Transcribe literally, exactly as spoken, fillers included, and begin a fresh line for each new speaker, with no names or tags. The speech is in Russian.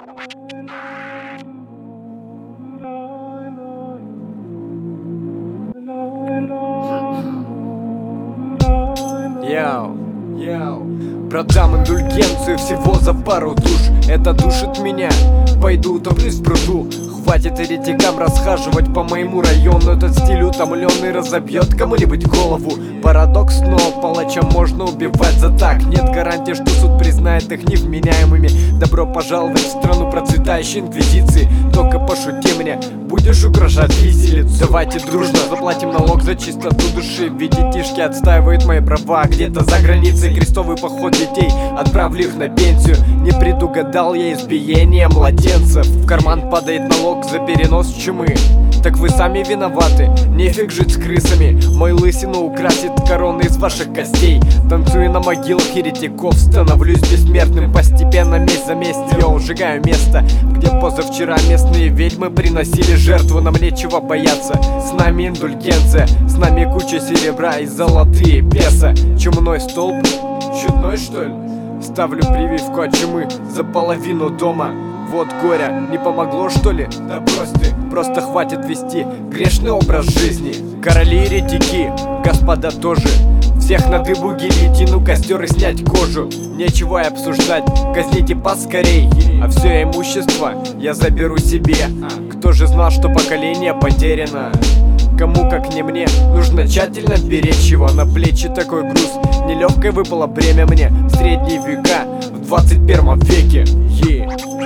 Яу, яу. Продам индульгенцию всего за пару душ. Это душит меня, пойду утоплюсь в пруду. Хватит еретикам расхаживать по моему району. Этот стиль утомленный разобьет кому-нибудь голову. Парадокс, но палача можно убивать за так. Нет гарантии, что суд признает их невменяемыми. Добро пожаловать в страну процветающей инквизиции. Только пошути мне, будешь угрожать виселицу. Давайте дружно заплатим налог за чистоту души. Ведь детишки отстаивают мои права где-то за границей. Крестовый поход детей, отправлю их на пенсию. Не предугадал я избиение младенцев. В карман падает налог за перенос чумы. Так вы сами виноваты, нефиг жить с крысами. Мой лысину украсит корона из ваших костей. Танцую на могилах еретиков, становлюсь бессмертным. Постепенно, месть за местью, я сжигаю место, где позавчера местные ведьмы приносили жертву. Нам нечего бояться, с нами индульгенция, с нами куча серебра и золотые песо. Чумной столб? Чудной, что ли? Ставлю прививку от чумы за половину дома. Вот горя, не помогло, что ли? Да брось ты, просто хватит вести грешный образ жизни. Короли еретики, господа тоже. Всех на дыбу гильотину, костер и снять кожу. Нечего и обсуждать, казните поскорей. А все имущество я заберу себе. Кто же знал, что поколение потеряно? Кому, как не мне, нужно тщательно беречь его. На плечи такой груз, нелегкое выпало бремя мне в средние века, в двадцать первом веке. Yeah.